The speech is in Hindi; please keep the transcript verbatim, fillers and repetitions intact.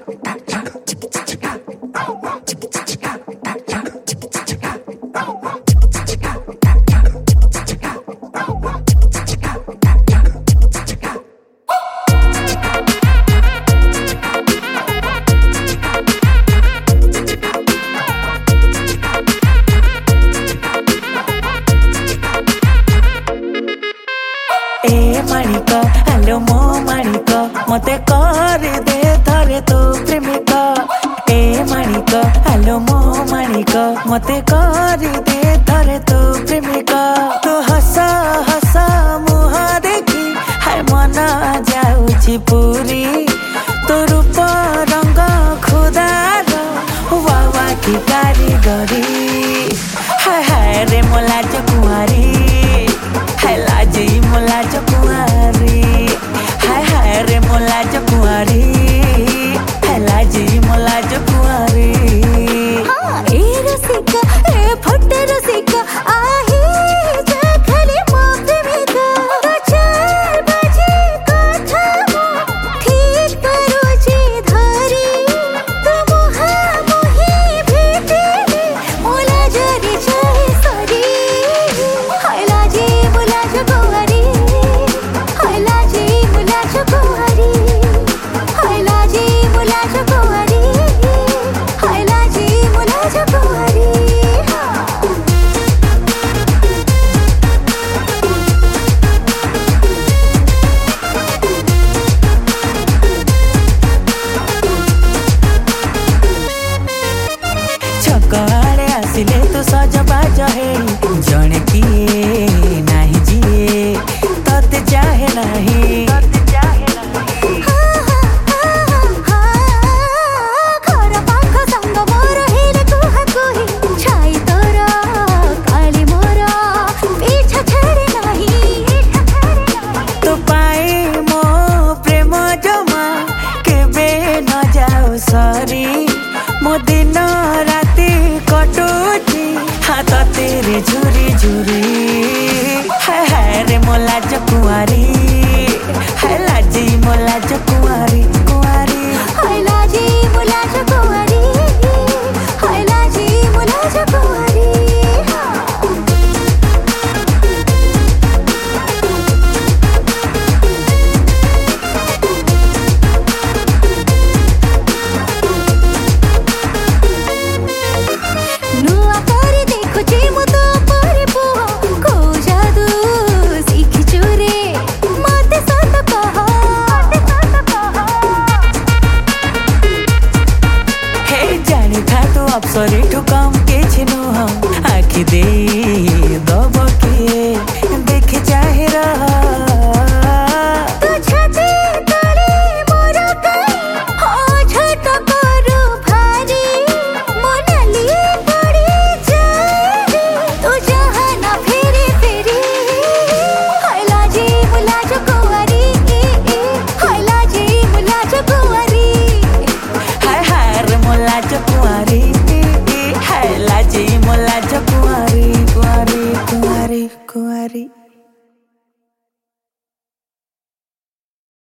माणिक हेलो मो माणिक मते कर दे थरे तू प्रेमिक ए माणिक हेलो मो माणिक मते कर दे थरे तू प्रेमिक तू हस हस मुह देखी हाय मन जाऊची पूरी तो रूप रंग खुदार वावा की कारीगरी हाय हाय रे मोला कुंवारी हाय लाजी मोला कुंवारी हाय हाय रे मोला कुंवारी हाय लाजी मोला कुंवारी हाँ ए रसिका ए फटे रसिका आही जखले मो प्रेमिका तो चार बजे कथा मो ठीक करो जे धरी तो मोहा मोही भेटे मोला जरी चाहे सरी हाय लाजी मोला कुंवारी हाय लाजी मोला कुंवारी हाय लाजी मोला कुंवारी हाय लाजी मोला कुंवारी छकड़े आसिले तू सजबाज हेड़ी जणे किए नाही जिए तते चाहे नाही घर पाख संग मोर हेले कुहा कुही छाई तोर काली मोर पीछा छड़े नाही तो पाए मो प्रेम जमा केबे न जाऊ सरी मो दिन राति कटुची हाथ तेरे झुरी झुरी हाय हाय रे मोला कुंवारी हाय लाजी मोला कुंवारी कुंवारी हाय लाजी मोला कुंवारी हाय लाजी मोला कुंवारी नुआ करे देखुची मु तो परे पुह को जादू शिखिचु रे मते सत कह हे जानी था तू अप्सरी ठू कम के छिनु हम आखि दे दब के देखे चाहे रहा तू छते तले मोर कई हो छट करू भारी मोनाली पड़ी जारी तू जहाँ ना फेरे फेरी हाय लाजी मोला कुंवारी हाय लाजी मोला कुंवारी हाय हाय रे मोला कुंवारी